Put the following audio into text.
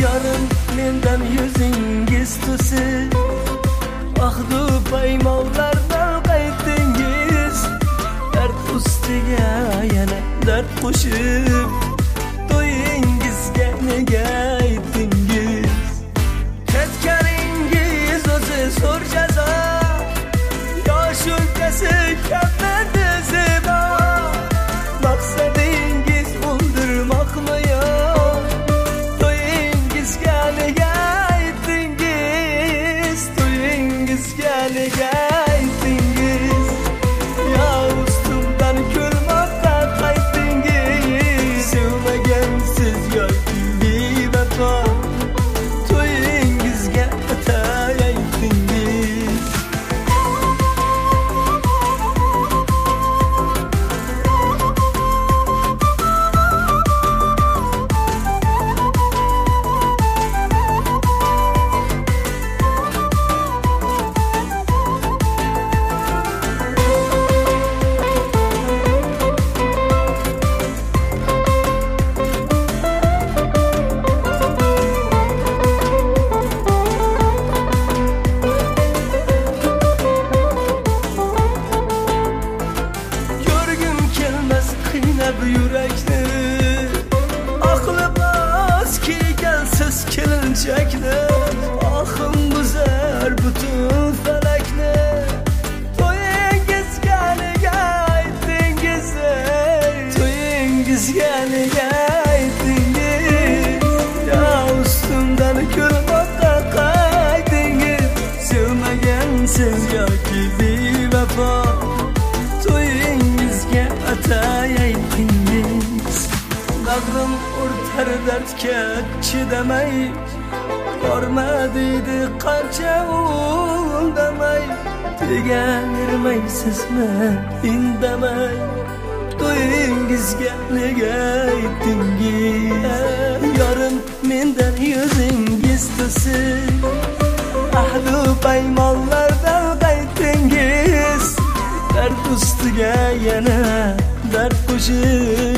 Yarın mendan yüzingiz tusiz, ahdu paymonlardan qaytdingiz. Dard ustiga yana dard qo'shib, to'yingizga nega aytdingiz? Ketganingiz o'zi zo'r jazo, yosh o'lkasi kammadi zebo. Maqsadingiz o'ldirmoqmi yo? To'yingizga nega aytdingiz? To'yingizga nega aytdingiz? Yo ustimdan ko'rmoqqa qaytdingiz. Sevmagansiz yoki bevafo, to'yingizga atay aytdingiz. Görgüm kelmez qiynab yurakni, aqli bas kiygansiz kelinchakni. Ahim buzar butun falakni. To'yingizga nega aytdingiz? To'yingizga nega aytdingiz? Yo ustimdan ko'rmoqqa qaytdingiz. Sevmagansiz yoki bevafo, to'yingizga atay aytdingiz. Bag'rim o'rtar dardga chidamay, borma deydi qancha undamay. Tegavermaysizmi indamay? To'yingizga nega aytdingiz? Yarın mendan yüzingiz tusiz, ahdu paymonlardan qaytdingiz. Dard ustiga yana dard qo'shib,